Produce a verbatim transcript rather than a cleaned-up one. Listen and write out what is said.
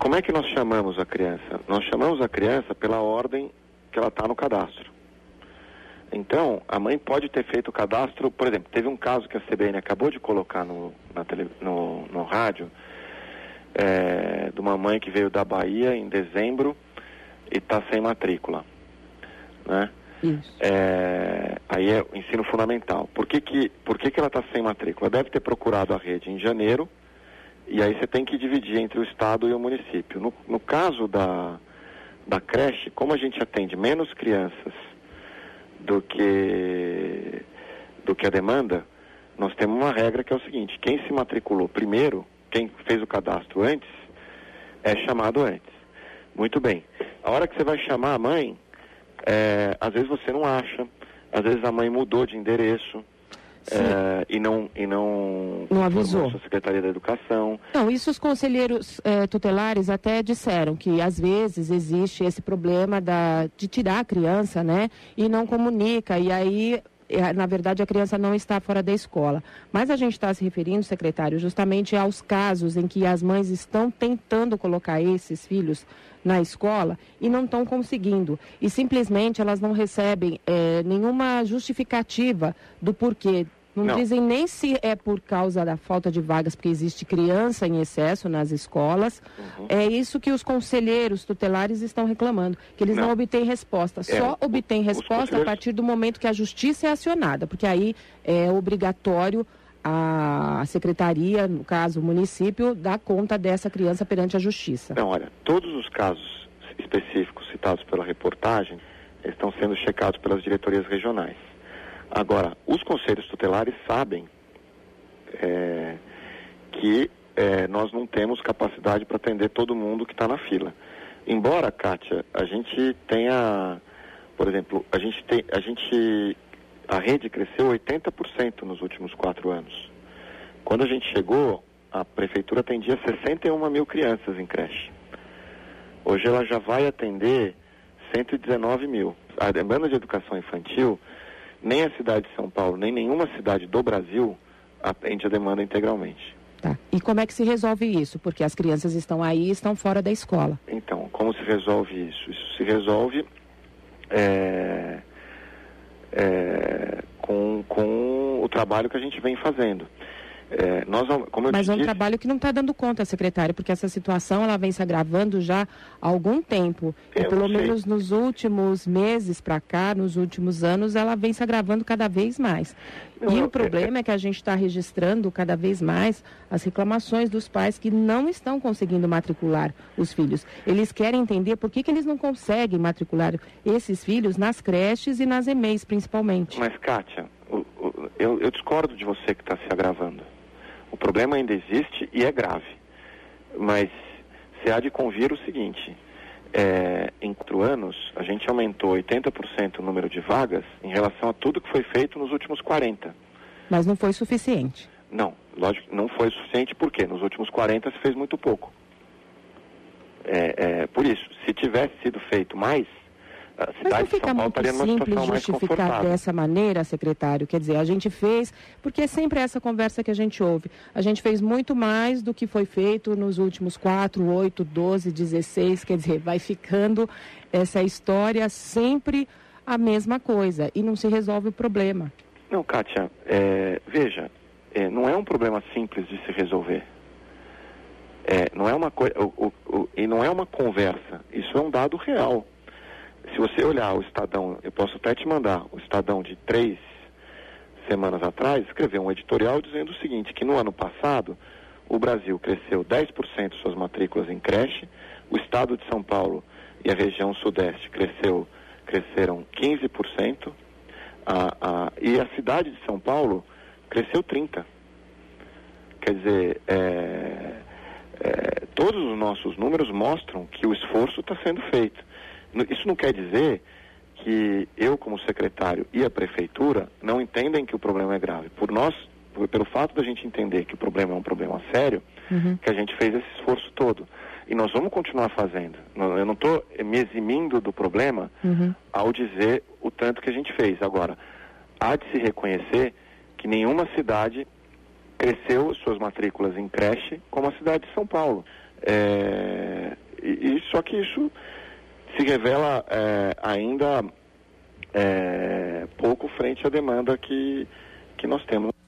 como é que nós chamamos a criança? Nós chamamos a criança pela ordem que ela está no cadastro. Então, a mãe pode ter feito o cadastro, por exemplo, teve um caso que a C B N acabou de colocar no, na tele, no, no rádio, é, de uma mãe que veio da Bahia em dezembro e está sem matrícula, né? Isso. É, aí é o ensino fundamental. Por que que, por que que ela está sem matrícula? Deve ter procurado a rede em janeiro, e aí você tem que dividir entre o estado e o município. No, no caso da, da creche, como a gente atende menos crianças do que, do que a demanda, nós temos uma regra que é o seguinte: quem se matriculou primeiro, quem fez o cadastro antes, é chamado antes. Muito bem. A hora que você vai chamar a mãe, é, às vezes você não acha, às vezes a mãe mudou de endereço, é, e não, e não, não avisou a Secretaria da Educação. Não, isso os conselheiros é, tutelares até disseram, que às vezes existe esse problema da, de tirar a criança, né, e não comunica, e aí, na verdade, a criança não está fora da escola. Mas a gente está se referindo, secretário, justamente aos casos em que as mães estão tentando colocar esses filhos na escola e não estão conseguindo. E simplesmente elas não recebem é, nenhuma justificativa do porquê. Não, não dizem nem se é por causa da falta de vagas, porque existe criança em excesso nas escolas. Uhum. É isso que os conselheiros tutelares estão reclamando, que eles não, não obtêm resposta. É, Só o, obtêm resposta conselheiros... a partir do momento que a justiça é acionada, porque aí é obrigatório a secretaria, no caso o município, dar conta dessa criança perante a justiça. Não, olha, todos os casos específicos citados pela reportagem estão sendo checados pelas diretorias regionais. Agora, os conselhos tutelares sabem é, que é, nós não temos capacidade para atender todo mundo que está na fila. Embora, Kátia, a gente tenha, por exemplo, a gente tem, a gente, a rede cresceu oitenta por cento nos últimos quatro anos. Quando a gente chegou, a prefeitura atendia sessenta e uma mil crianças em creche. Hoje ela já vai atender cento e dezenove mil. A demanda de educação infantil, nem a cidade de São Paulo, nem nenhuma cidade do Brasil atende a demanda integralmente. Tá. E como é que se resolve isso? Porque as crianças estão aí e estão fora da escola. Então, como se resolve isso? Isso se resolve é, é, com, com o trabalho que a gente vem fazendo. É, nós, como eu Mas é um disse... trabalho que não está dando conta, secretário, porque essa situação ela vem se agravando já há algum tempo. Eu e pelo menos nos últimos meses para cá, nos últimos anos, ela vem se agravando cada vez mais. Não, e eu, o problema é, é que a gente está registrando cada vez mais as reclamações dos pais que não estão conseguindo matricular os filhos. Eles querem entender por que, que eles não conseguem matricular esses filhos nas creches e nas E M E Is, principalmente. Mas, Kátia, o, o, eu, eu discordo de você que está se agravando. O problema ainda existe e é grave. Mas se há de convir o seguinte, é, em quatro anos a gente aumentou oitenta por cento o número de vagas em relação a tudo que foi feito nos últimos quarenta. Mas não foi suficiente? Não, lógico, não foi suficiente porque nos últimos quarenta se fez muito pouco. É, é, por isso, se tivesse sido feito mais, a cidade Mas não de São fica Paulo muito estaria numa simples situação mais justificar confortável. dessa maneira, secretário? Quer dizer, a gente fez, porque é sempre essa conversa que a gente ouve, a gente fez muito mais do que foi feito nos últimos quatro, oito, doze, dezesseis, quer dizer, vai ficando essa história sempre a mesma coisa e não se resolve o problema. Não, Kátia, é, veja, é, não é um problema simples de se resolver. É, não é uma coisa, e não é uma conversa, isso é um dado real. Se você olhar o Estadão, eu posso até te mandar, o Estadão de três semanas atrás, escreveu um editorial dizendo o seguinte, que no ano passado o Brasil cresceu dez por cento suas matrículas em creche, o estado de São Paulo e a região sudeste cresceu, cresceram quinze por cento, a, a, e a cidade de São Paulo cresceu trinta por cento. Quer dizer, é, é, todos os nossos números mostram que o esforço está sendo feito. Isso não quer dizer que eu, como secretário, e a prefeitura não entendem que o problema é grave. Por nós, por, pelo fato da gente entender que o problema é um problema sério, uhum. que a gente fez esse esforço todo. E nós vamos continuar fazendo. Eu não estou me eximindo do problema uhum. ao dizer o tanto que a gente fez. Agora, há de se reconhecer que nenhuma cidade cresceu suas matrículas em creche como a cidade de São Paulo. É... só que isso se revela é, ainda é, pouco frente à demanda que, que nós temos.